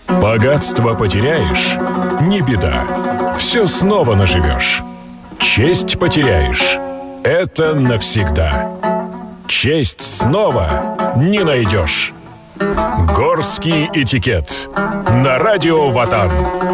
Богатство потеряешь — не беда. Все снова наживешь. Честь потеряешь — это навсегда. Честь снова не найдешь. Горский этикет. На радио Ватан.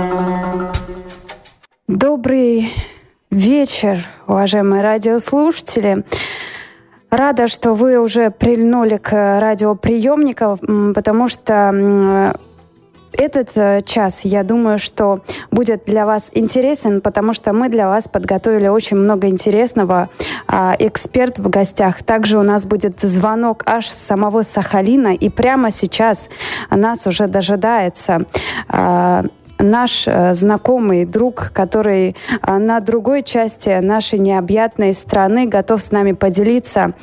Добрый вечер, уважаемые радиослушатели. Рада, что вы уже прильнули к радиоприемникам, потому что этот час, я думаю, что будет для вас интересен, потому что мы для вас подготовили очень много интересного. Эксперт в гостях. Также у нас будет звонок аж с самого Сахалина. И прямо сейчас нас уже дожидается наш знакомый друг, который на другой части нашей необъятной страны готов с нами поделиться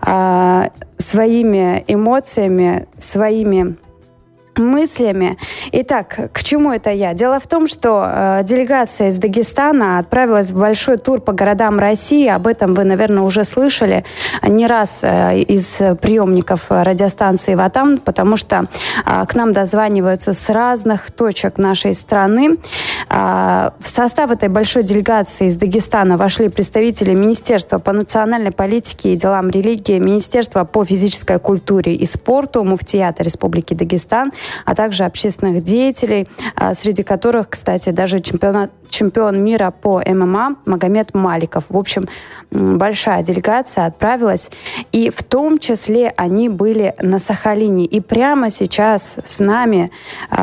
своими эмоциями, своими мыслями. Итак, к чему это я? Дело в том, что делегация из Дагестана отправилась в большой тур по городам России. Об этом вы, наверное, уже слышали не раз из приемников радиостанции «Ватан», потому что к нам дозваниваются с разных точек нашей страны. В состав этой большой делегации из Дагестана вошли представители Министерства по национальной политике и делам религии, Министерства по физической культуре и спорту, Муфтията Республики Дагестан, а также общественных деятелей, среди которых, кстати, даже чемпион мира по ММА Магомед Маликов. В общем, большая делегация отправилась, и в том числе они были на Сахалине. И прямо сейчас с нами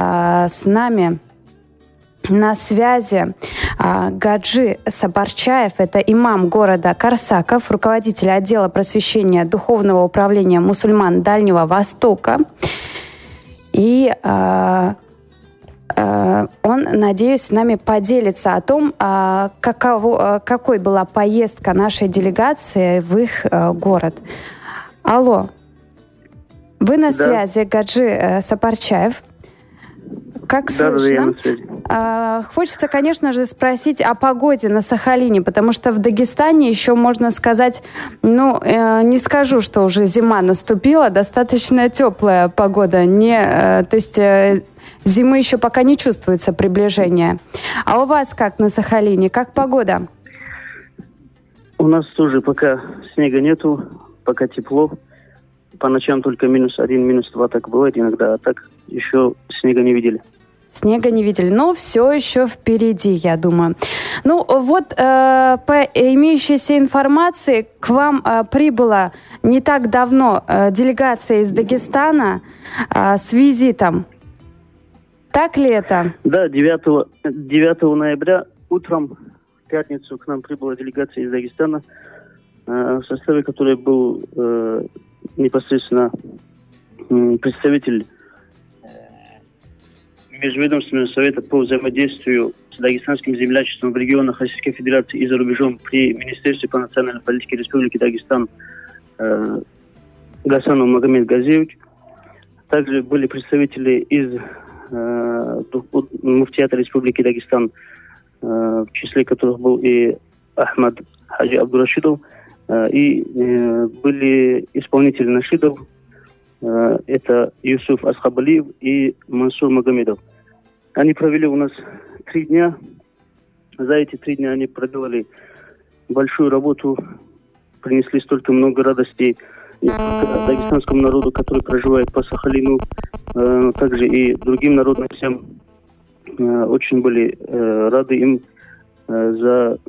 на связи Гаджи Сапарчаев, это имам города Карсаков, руководитель отдела просвещения Духовного управления мусульман Дальнего Востока. И он, надеюсь, с нами поделится о том, какой была поездка нашей делегации в их город. Алло, вы на связи, Гаджи Сапарчаев? Как слышно? Хочется, конечно же, спросить о погоде на Сахалине, потому что в Дагестане еще, можно сказать, не скажу, что уже зима наступила, достаточно теплая погода. То есть зимы еще пока не чувствуется приближение. А у вас как на Сахалине? Как погода? У нас тоже пока снега нету, пока тепло. По ночам только -1, -2 так бывает иногда, а так еще снега не видели. Снега не видели, но все еще впереди, я думаю. Ну вот, по имеющейся информации, к вам прибыла не так давно делегация из Дагестана с визитом. Так ли это? Да, 9 ноября утром, в пятницу, к нам прибыла делегация из Дагестана, в составе которой был непосредственно представитель Межведомственного совета по взаимодействию с дагестанским землячеством в регионах Российской Федерации и за рубежом при Министерстве по национальной политике Республики Дагестан Гасанов Магомед Газиевич. Также были представители из Муфтията Республики Дагестан, в числе которых был и Ахмад Хаджи Абдурашидов, и были исполнители нашидов. Это Юсуф Асхабалиев и Мансур Магомедов. Они провели у нас 3 дня. За эти 3 дня они проделали большую работу, принесли столько много радостей дагестанскому народу, который проживает по Сахалину, также и другим народностям. Очень были рады им за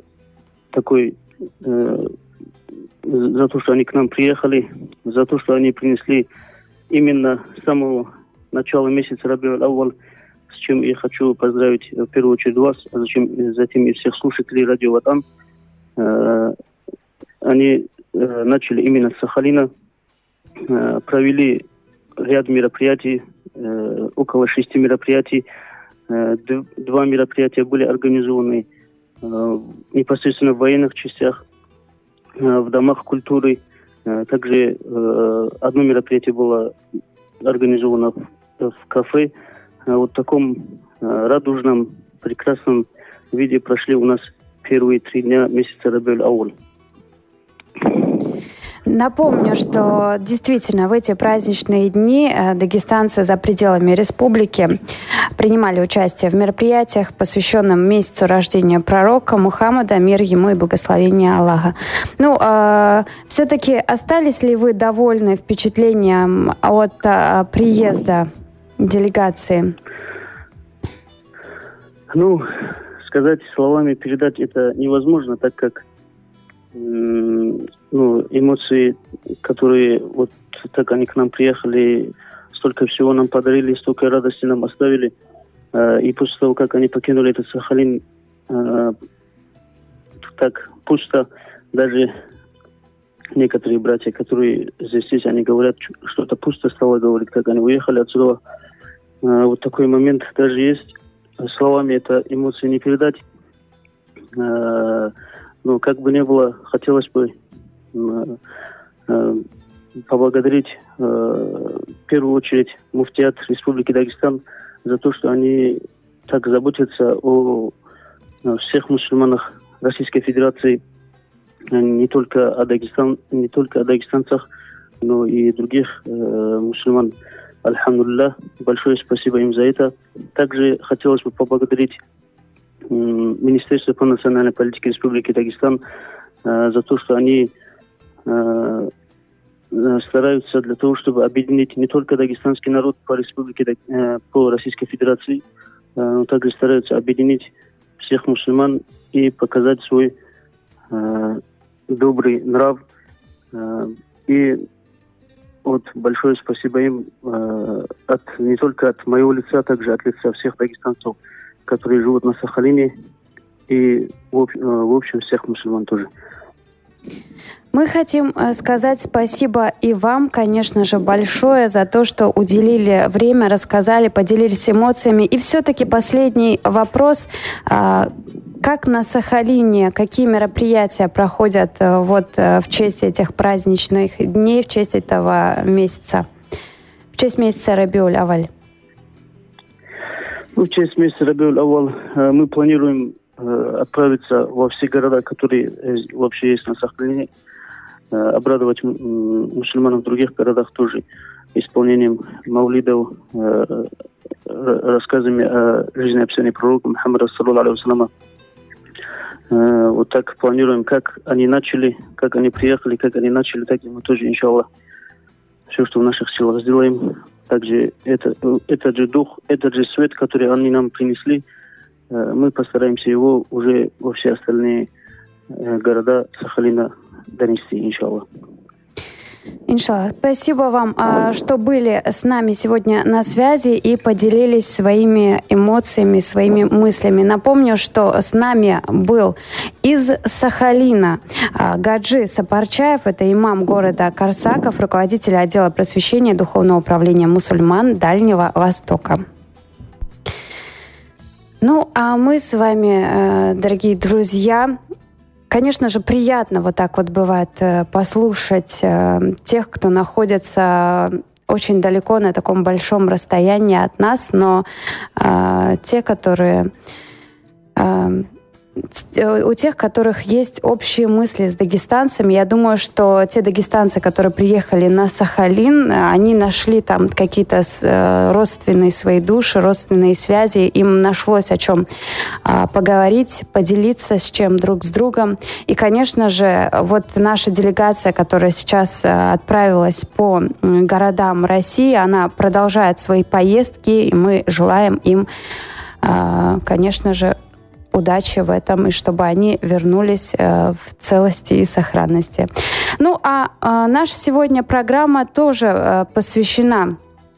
то, что они к нам приехали, за то, что они принесли именно с самого начала месяца Рабиуль Ауаль, с чем я хочу поздравить в первую очередь вас, а затем и всех слушателей радио Ватан. Они начали именно с Сахалина, провели ряд мероприятий, около 6 мероприятий. 2 мероприятия были организованы непосредственно в военных частях, в домах культуры. Также одно мероприятие было организовано в кафе. Вот в таком радужном, прекрасном виде прошли у нас первые 3 дня месяца Рабиуль Ауаль. Напомню, что действительно в эти праздничные дни дагестанцы за пределами республики принимали участие в мероприятиях, посвященных месяцу рождения пророка Мухаммада, мир ему и благословение Аллаха. Ну, все-таки остались ли вы довольны впечатлением от приезда делегации? Ну, сказать словами, передать это невозможно, так как эмоции, которые вот так они к нам приехали, столько всего нам подарили, столько радости нам оставили. И после того, как они покинули этот Сахалин, так пусто. Даже некоторые братья, которые здесь, они говорят, что-то пусто стало, говорит, как они уехали отсюда. Вот такой момент даже есть. Словами это эмоции не передать. Ну, как бы ни было, хотелось бы поблагодарить в первую очередь муфтият Республики Дагестан за то, что они так заботятся о всех мусульманах Российской Федерации, не только о дагестанцах, но и других мусульман. Альхамдулиллах, большое спасибо им за это. Также хотелось бы поблагодарить Министерство по национальной политике Республики Дагестан за то, что они стараются для того, чтобы объединить не только дагестанский народ по Российской Федерации, но также стараются объединить всех мусульман и показать свой добрый нрав. И вот большое спасибо им не только от моего лица, а также от лица всех дагестанцев, которые живут на Сахалине, и в общем всех мусульман тоже. Мы хотим сказать спасибо и вам, конечно же, большое за то, что уделили время, рассказали, поделились эмоциями. И все-таки последний вопрос. Как на Сахалине, какие мероприятия проходят в честь этих праздничных дней, в честь этого месяца, в честь месяца Рабиуль-Авваль? В честь месяца Рабиуль-Авваль мы планируем отправиться во все города, которые вообще есть на Сахалине, обрадовать мусульман в других городах тоже исполнением маулидов, рассказами о жизнеописании пророка Мухаммада саллаллаху алейхи ва салляма. Вот так планируем, как они начали, как они приехали, как они начали, так и мы тоже, иншаллах, все, что в наших силах, сделаем. Также этот же дух, этот же свет, который они нам принесли, мы постараемся его уже во все остальные города Сахалина донести, иншаллах. Иншаллах. Спасибо вам, что были с нами сегодня на связи и поделились своими эмоциями, своими мыслями. Напомню, что с нами был из Сахалина Гаджи Сапарчаев, это имам города Карсаков, руководитель отдела просвещения Духовного управления мусульман Дальнего Востока. Ну, а мы с вами, дорогие друзья, конечно же, приятно вот так вот бывает послушать тех, кто находится очень далеко на таком большом расстоянии от нас, но те, которые... у тех, которых есть общие мысли с дагестанцами. Я думаю, что те дагестанцы, которые приехали на Сахалин, они нашли там какие-то родственные свои души, родственные связи. Им нашлось о чем поговорить, поделиться с чем друг с другом. И, конечно же, вот наша делегация, которая сейчас отправилась по городам России, она продолжает свои поездки, и мы желаем им, конечно же, удачи в этом, и чтобы они вернулись в целости и сохранности. Ну, а наша сегодня программа тоже посвящена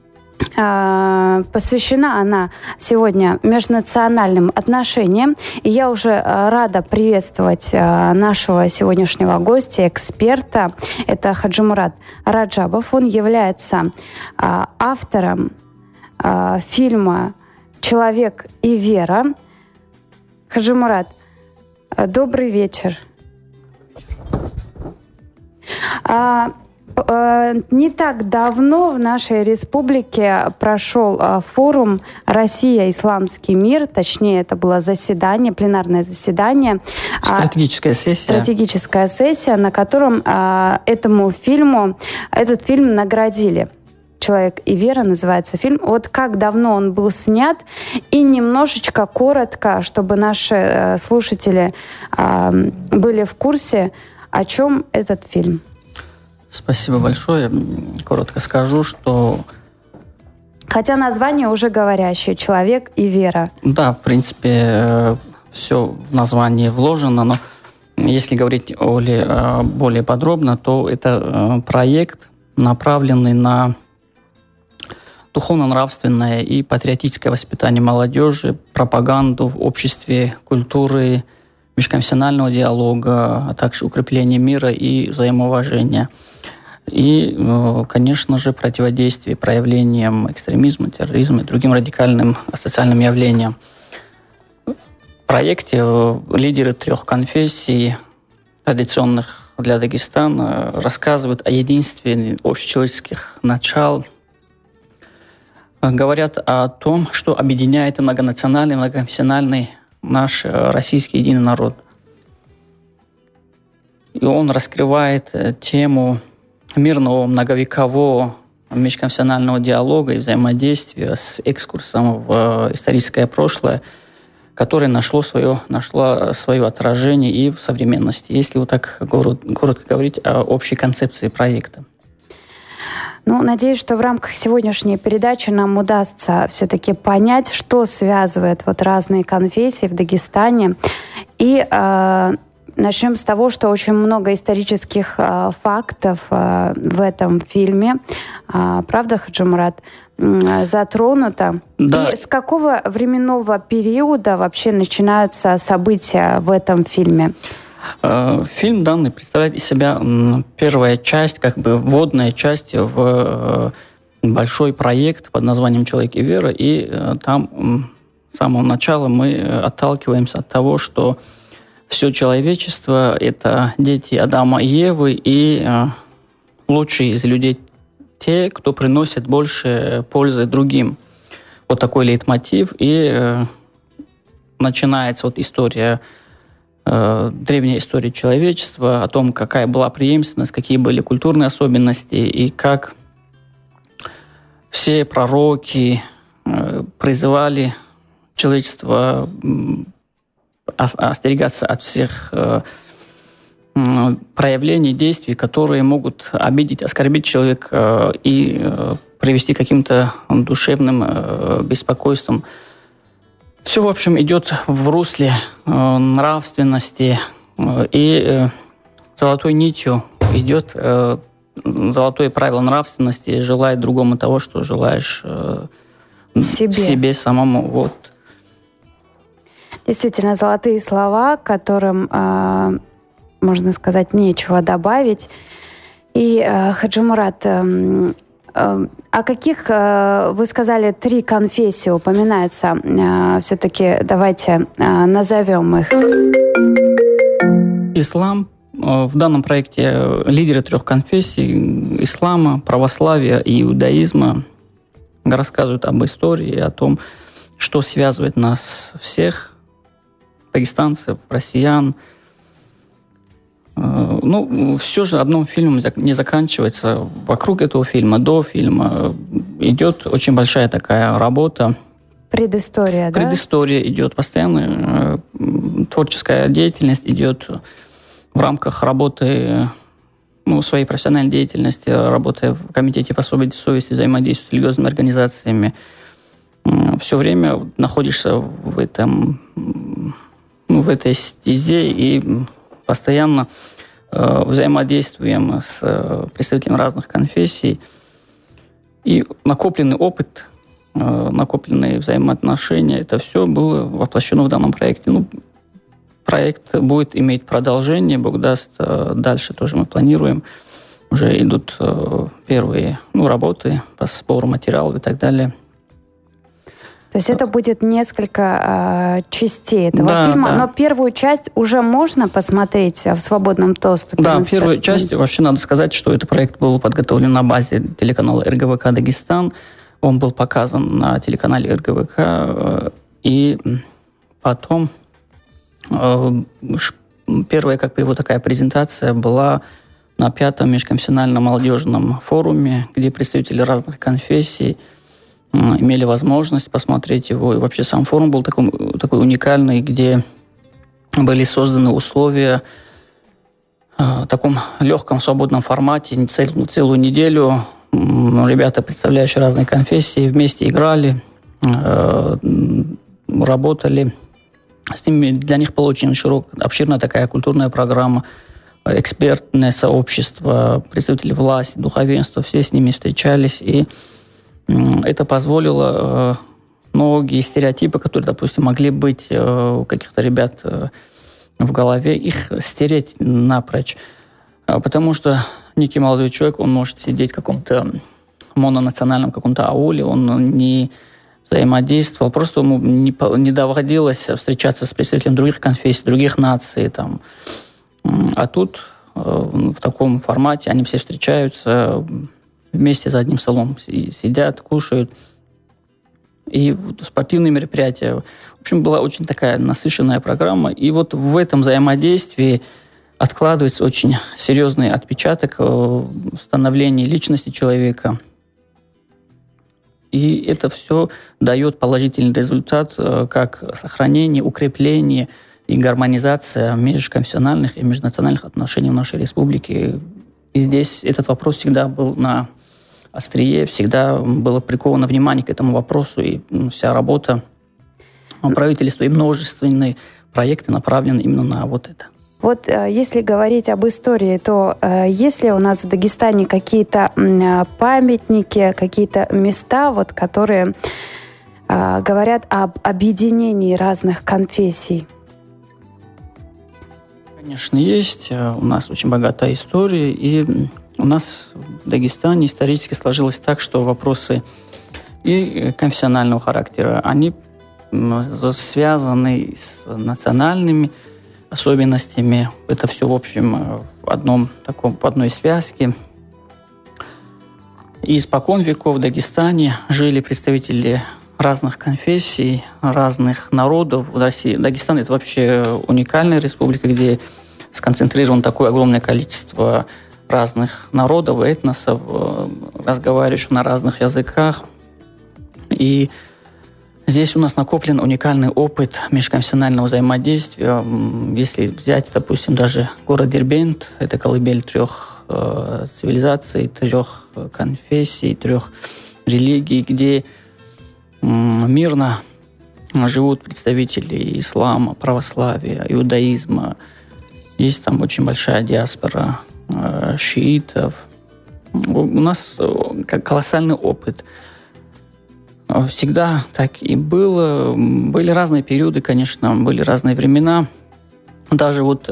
она сегодня межнациональным отношениям. И я уже рада приветствовать нашего сегодняшнего гостя, эксперта. Это Хаджимурат Раджабов. Он является автором фильма «Человек и вера». Хаджимурат, добрый вечер. не так давно в нашей республике прошел форум «Россия. Исламский мир». Точнее, это было заседание, пленарное заседание. Стратегическая сессия. Стратегическая сессия, на котором этот фильм наградили. «Человек и вера» называется фильм. Вот как давно он был снят, и немножечко коротко, чтобы наши слушатели были в курсе, о чем этот фильм. Спасибо большое. Коротко скажу, что... Хотя название уже говорящее «Человек и вера». Да, в принципе, все в названии вложено, но если говорить более подробно, то это проект, направленный на духовно-нравственное и патриотическое воспитание молодежи, пропаганду в обществе, культуры, межконфессионального диалога, а также укрепление мира и взаимоуважения. И, конечно же, противодействие проявлениям экстремизма, терроризма и другим радикальным социальным явлениям. В проекте лидеры 3 конфессий, традиционных для Дагестана, рассказывают о единстве общечеловеческих начал, говорят о том, что объединяет многонациональный, многоконфессиональный наш российский единый народ. И он раскрывает тему мирного, многовекового межконфессионального диалога и взаимодействия с экскурсом в историческое прошлое, которое нашло свое отражение и в современности, если вот так коротко говорить о общей концепции проекта. Надеюсь, что в рамках сегодняшней передачи нам удастся все-таки понять, что связывает разные конфессии в Дагестане. И начнем с того, что очень много исторических фактов в этом фильме. Правда, Хаджимурат? Затронуто. Да. И с какого временного периода вообще начинаются события в этом фильме? Фильм данный представляет из себя первая часть, вводная часть в большой проект под названием «Человек и вера». И там с самого начала мы отталкиваемся от того, что все человечество – это дети Адама и Евы, и лучшие из людей те, кто приносит больше пользы другим. Вот такой лейтмотив. И начинается история, древняя история человечества, о том, какая была преемственность, какие были культурные особенности, и как все пророки призывали человечество остерегаться от всех проявлений, действий, которые могут обидеть, оскорбить человека и привести к каким-то душевным беспокойствам. Все, в общем, идет в русле нравственности, и золотой нитью идет золотое правило нравственности: желай другому того, что желаешь себе самому. Вот. Действительно, золотые слова, к которым, можно сказать, нечего добавить. И, Хаджимурат, о каких, вы сказали, 3 конфессии упоминаются? Все-таки давайте назовем их. Ислам. В данном проекте лидеры 3 конфессий – ислама, православия и иудаизма – рассказывают об истории, о том, что связывает нас всех, дагестанцев, россиян. Все же одним фильмом не заканчивается. Вокруг этого фильма, до фильма идет очень большая такая работа. Предыстория, да? Предыстория идет, постоянно творческая деятельность идет в рамках работы, своей профессиональной деятельности, работы в Комитете по свободе совести, взаимодействия с религиозными организациями. Все время находишься в этой стезе и постоянно взаимодействуем с представителями разных конфессий. И накопленный опыт, накопленные взаимоотношения, это все было воплощено в данном проекте. Проект будет иметь продолжение, Бог даст, дальше тоже мы планируем. Уже идут первые работы по сбору материалов и так далее. То есть это будет несколько частей этого фильма, но первую часть уже можно посмотреть в свободном доступе? Да, первую часть, вообще надо сказать, что этот проект был подготовлен на базе телеканала РГВК «Дагестан». Он был показан на телеканале РГВК, и потом первая его такая презентация была на 5-м межконфессиональном молодежном форуме, где представители разных конфессий имели возможность посмотреть его. И вообще сам форум был такой уникальный, где были созданы условия в таком легком, свободном формате. Целую неделю ребята, представляющие разные конфессии, вместе играли, работали. С ними для них была очень обширная такая культурная программа, экспертное сообщество, представители власти, духовенства, все с ними встречались, и это позволило многие стереотипы, которые, допустим, могли быть у каких-то ребят в голове, их стереть напрочь. Потому что некий молодой человек, он может сидеть в каком-то мононациональном каком-то ауле, он не взаимодействовал, просто ему не доводилось встречаться с представителями других конфессий, других наций. Там. А тут в таком формате они все встречаются, вместе за одним столом сидят, кушают. И спортивные мероприятия. В общем, была очень такая насыщенная программа. И вот в этом взаимодействии откладывается очень серьезный отпечаток в становлении личности человека. И это все дает положительный результат, как сохранение, укрепление и гармонизация межконфессиональных и межнациональных отношений в нашей республике. И здесь этот вопрос всегда был на острие, всегда было приковано внимание к этому вопросу, и вся работа правительства и множественные проекты направлены именно на вот это. Вот если говорить об истории, то есть ли у нас в Дагестане какие-то памятники, какие-то места, вот, которые говорят об объединении разных конфессий? Конечно, есть. У нас очень богатая история, и у нас в Дагестане исторически сложилось так, что вопросы и конфессионального характера, они связаны с национальными особенностями. Это все, в общем, в одной связке. И испокон веков в Дагестане жили представители разных конфессий, разных народов в России. Дагестан – это вообще уникальная республика, где сконцентрировано такое огромное количество разных народов, этносов, разговаривающих на разных языках. И здесь у нас накоплен уникальный опыт межконфессионального взаимодействия. Если взять, допустим, даже город Дербент, это колыбель 3 цивилизаций, 3 конфессий, 3 религий, где мирно живут представители ислама, православия, иудаизма. Есть там очень большая диаспора шиитов. У нас колоссальный опыт. Всегда так и было. Были разные периоды, конечно, были разные времена. Даже вот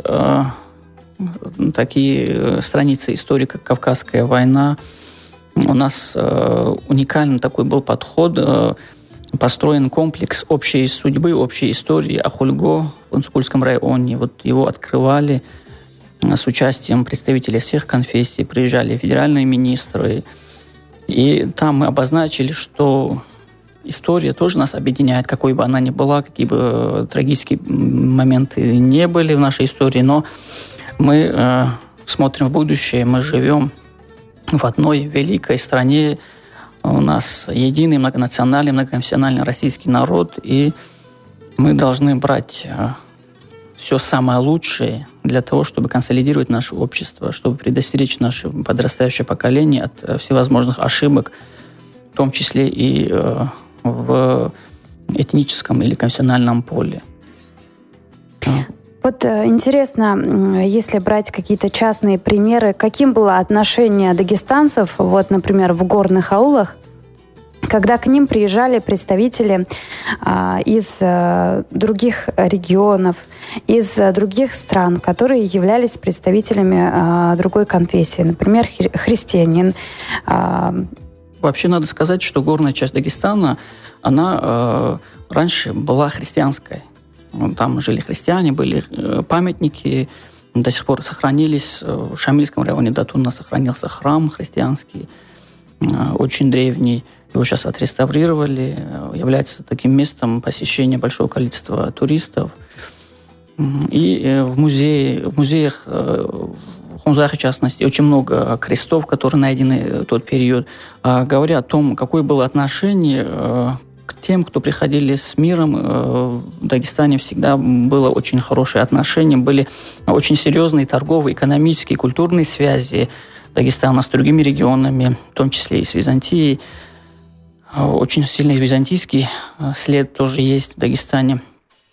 такие страницы истории, как Кавказская война. У нас уникальный такой был подход. Построен комплекс общей судьбы, общей истории Ахульго в Инскульском районе. Вот его открывали с участием представителей всех конфессий, приезжали федеральные министры. И там мы обозначили, что история тоже нас объединяет, какой бы она ни была, какие бы трагические моменты не были в нашей истории, но мы смотрим в будущее, мы живем в одной великой стране. У нас единый многонациональный, многоконфессиональный российский народ, и мы должны брать все самое лучшее для того, чтобы консолидировать наше общество, чтобы предостеречь наше подрастающее поколение от всевозможных ошибок, в том числе и в этническом или конфессиональном поле. Вот интересно, если брать какие-то частные примеры, каким было отношение дагестанцев, вот, например, в горных аулах, когда к ним приезжали представители из других регионов, из других стран, которые являлись представителями другой конфессии, например, христианин. Вообще надо сказать, что горная часть Дагестана, она раньше была христианской. Там жили христиане, были памятники, до сих пор сохранились. В Шамильском районе Датуна сохранился храм христианский, очень древний. Его сейчас отреставрировали, является таким местом посещения большого количества туристов. И в музеях, в Хунзахе, в частности, очень много крестов, которые найдены в тот период, говорят о том, какое было отношение к тем, кто приходили с миром. В Дагестане всегда было очень хорошее отношение, были очень серьезные торговые, экономические, культурные связи Дагестана с другими регионами, в том числе и с Византией. Очень сильный византийский след тоже есть в Дагестане.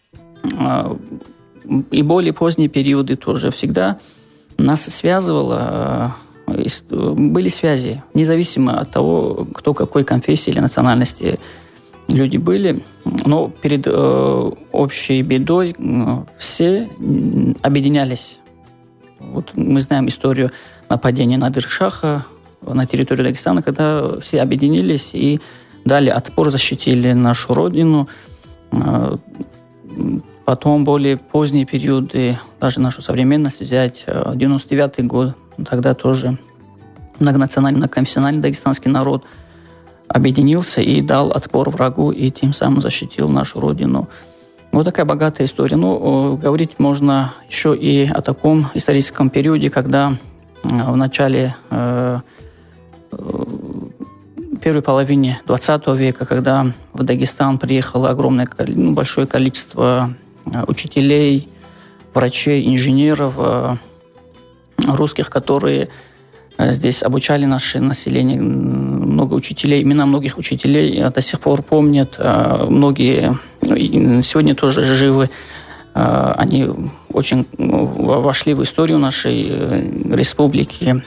И более поздние периоды тоже всегда нас связывало, были связи, независимо от того, кто какой конфессии или национальности люди были. Но перед общей бедой все объединялись. Вот мы знаем историю нападения на Дыр-Шаха на территории Дагестана, когда все объединились и дали отпор, защитили нашу родину. Потом более поздние периоды, даже нашу современность взять, 99-й год, тогда тоже многонациональный, многоконфессиональный дагестанский народ объединился и дал отпор врагу, и тем самым защитил нашу родину. Вот такая богатая история. Ну, говорить можно еще и о таком историческом периоде, когда в начале первой половине 20 века, когда в Дагестан приехало большое количество учителей, врачей, инженеров, русских, которые здесь обучали наше население. Много учителей, имена многих учителей до сих пор помнят. Многие сегодня тоже живы. Они очень вошли в историю нашей республики.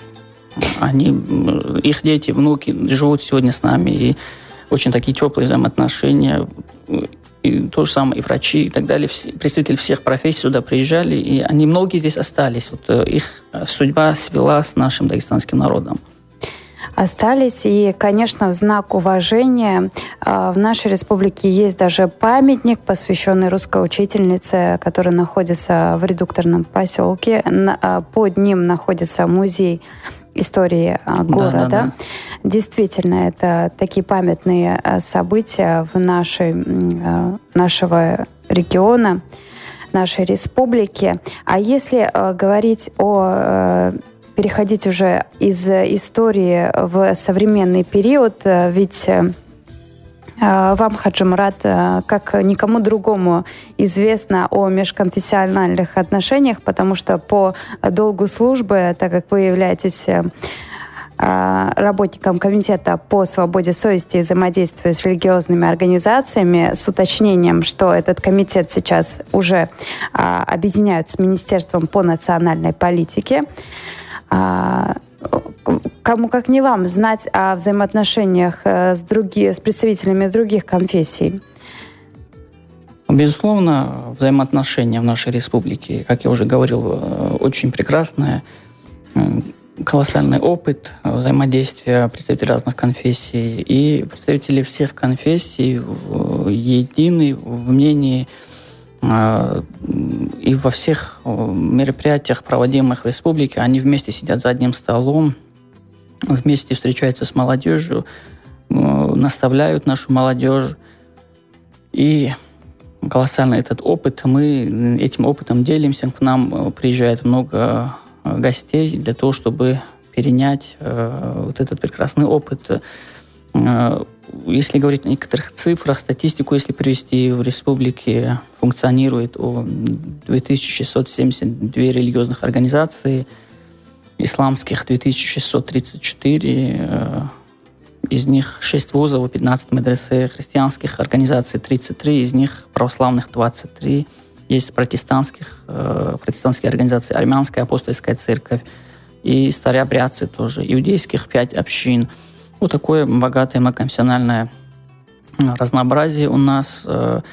Их дети, внуки живут сегодня с нами. И очень такие теплые взаимоотношения. И то же самое и врачи, и так далее. Представители всех профессий сюда приезжали, и многие здесь остались. Вот их судьба свела с нашим дагестанским народом. Остались, и, конечно, в знак уважения в нашей республике есть даже памятник, посвященный русской учительнице, который находится в редукторном поселке. Под ним находится музей истории города. Да. Действительно, это такие памятные события в нашего региона, нашей республики. А если говорить переходить уже из истории в современный период, ведь вам, Хаджи Мурат, как никому другому известно о межконфессиональных отношениях, потому что по долгу службы, так как вы являетесь работником Комитета по свободе совести и взаимодействию с религиозными организациями, с уточнением, что этот комитет сейчас уже объединяют с Министерством по национальной политике. Кому как не вам знать о взаимоотношениях с представителями других конфессий? Безусловно, взаимоотношения в нашей республике, как я уже говорил, очень прекрасные. Колоссальный опыт взаимодействия представителей разных конфессий и представители всех конфессий едины в мнении и во всех мероприятиях, проводимых в республике. Они вместе сидят за одним столом, вместе встречаются с молодежью, наставляют нашу молодежь. И колоссальный этот опыт. Мы этим опытом делимся. К нам приезжает много гостей для того, чтобы перенять вот этот прекрасный опыт. Если говорить о некоторых цифрах, статистику, если привести, в республике функционирует 2672 религиозных организаций, исламских 2634, из них 6 вузов, 15 медресе, христианских организаций 33, из них православных 23, есть протестантские организации, армянская апостольская церковь и старообрядцы тоже, иудейских 5 общин. Вот такое богатое многоконфессиональное разнообразие у нас.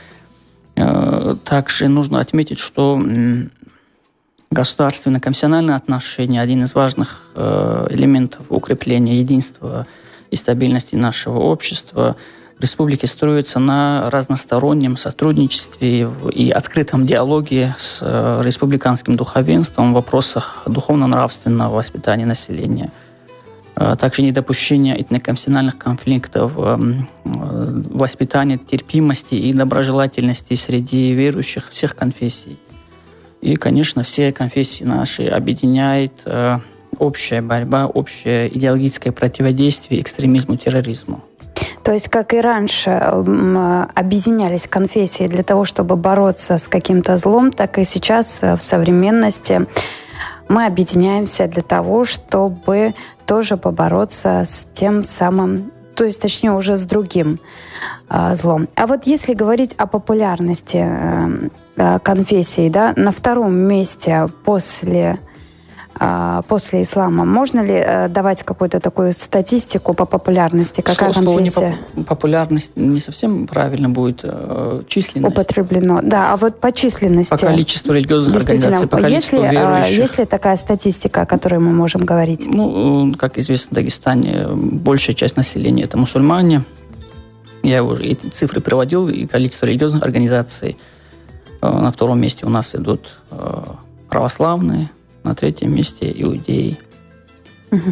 Также нужно отметить, что государственно-конфессиональные отношения – один из важных элементов укрепления единства и стабильности нашего общества. республики строится на разностороннем сотрудничестве и открытом диалоге с республиканским духовенством в вопросах духовно-нравственного воспитания населения. Также недопущение этноконфессиональных конфликтов, воспитание терпимости и доброжелательности среди верующих всех конфессий. И, конечно, все конфессии наши объединяет общая борьба, общее идеологическое противодействие экстремизму, терроризму. То есть, как и раньше объединялись конфессии для того, чтобы бороться с каким-то злом, так и сейчас в современности мы объединяемся для того, чтобы тоже побороться с тем самым, то есть, точнее, уже с другим злом. А вот если говорить о популярности конфессий, да, на втором месте после ислама, можно ли давать какую-то такую статистику по популярности? Какая конфессия? Популярность не совсем правильно будет, численность. Употреблено. Да, а вот по численности. По количеству религиозных организаций, по количеству верующих. Есть ли такая статистика, о которой мы можем говорить? Ну, как известно, в Дагестане большая часть населения – это мусульмане. Я уже эти цифры приводил, и количество религиозных организаций. На втором месте у нас идут православные, на третьем месте иудеи. Угу.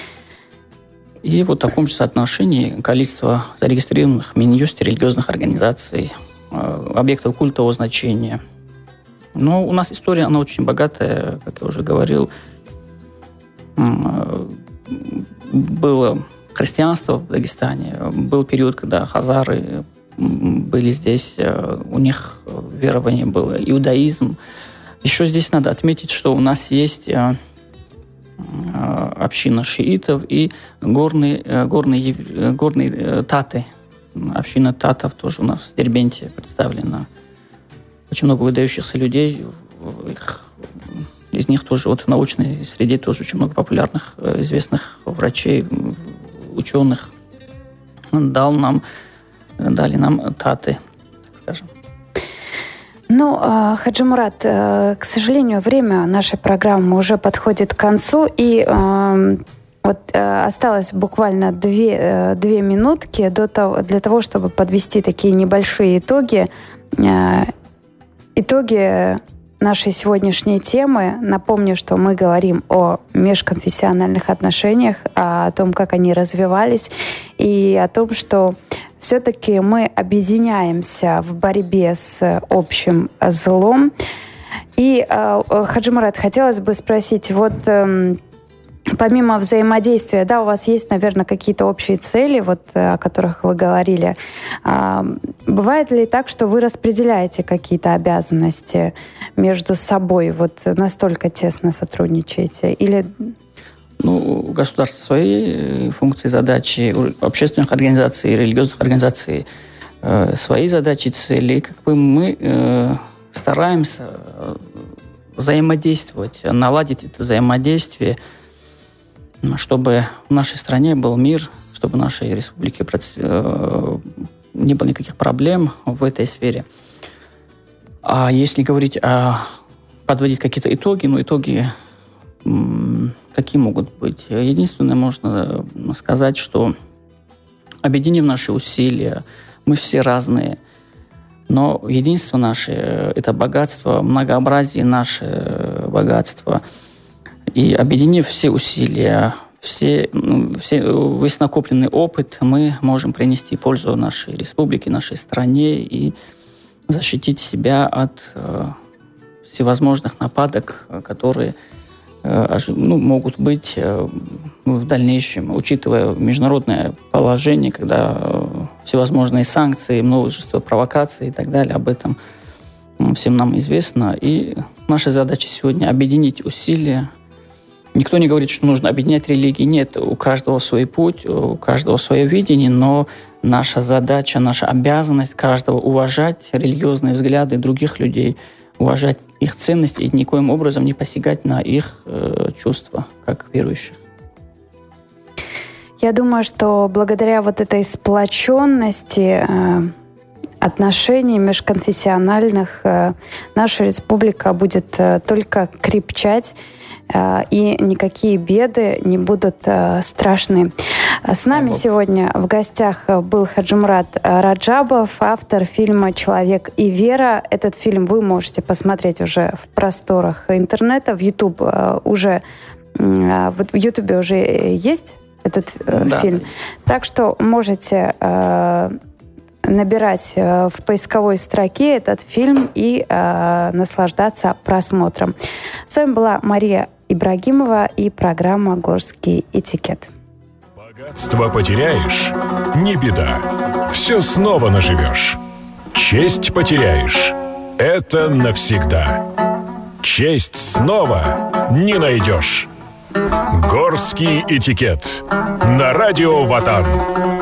И вот в таком же соотношении количество зарегистрированных в Минюсте религиозных организаций, объектов культового значения. Но у нас история, она очень богатая, как я уже говорил. Было христианство в Дагестане, был период, когда хазары были здесь, у них верование было иудаизм. Еще здесь надо отметить, что у нас есть община шиитов и горные таты. Община татов тоже у нас в Дербенте представлена. Очень много выдающихся людей. Из них тоже вот в научной среде тоже очень много популярных, известных врачей, ученых. Дали нам таты, так скажем. Ну, Хаджи Мурат, к сожалению, время нашей программы уже подходит к концу, и осталось буквально две минутки для того, чтобы подвести такие небольшие итоги нашей сегодняшней темы. Напомню, что мы говорим о межконфессиональных отношениях, о том, как они развивались, и о том, что все-таки мы объединяемся в борьбе с общим злом. И, Хаджи Мурат, хотелось бы спросить, вот помимо взаимодействия, да, у вас есть, наверное, какие-то общие цели, вот, о которых вы говорили. Бывает ли так, что вы распределяете какие-то обязанности между собой, вот настолько тесно сотрудничаете? Или... Ну, у государства свои функции, задачи, у общественных организаций, религиозных организаций свои задачи, цели. Как бы мы стараемся взаимодействовать, наладить это взаимодействие, чтобы в нашей стране был мир, чтобы в нашей республике не было никаких проблем в этой сфере. А если говорить подводить какие-то итоги, итоги какие могут быть? Единственное, можно сказать, что объединив наши усилия, мы все разные, но единство наше – это богатство, многообразие наше богатство. И объединив все усилия, весь накопленный опыт, мы можем принести пользу нашей республике, нашей стране и защитить себя от всевозможных нападок, которые могут быть в дальнейшем, учитывая международное положение, когда всевозможные санкции, множество провокаций и так далее, об этом всем нам известно. И наша задача сегодня – объединить усилия. Никто не говорит, что нужно объединять религии. Нет, у каждого свой путь, у каждого свое видение, но наша задача, наша обязанность каждого уважать религиозные взгляды других людей, уважать их ценности и никоим образом не посягать на их чувства, как верующих. Я думаю, что благодаря вот этой сплоченности отношений межконфессиональных наша республика будет только крепчать, и никакие беды не будут страшны. С нами сегодня в гостях был Хаджимурат Раджабов, автор фильма «Человек и вера». Этот фильм вы можете посмотреть уже в просторах интернета. В YouTube уже есть этот фильм. Так что можете набирать в поисковой строке этот фильм и наслаждаться просмотром. С вами была Мария Ибрагимова и программа «Горский этикет». Богатство потеряешь – не беда. Все снова наживешь. Честь потеряешь – это навсегда. Честь снова не найдешь. Горский этикет. На радио Ватан.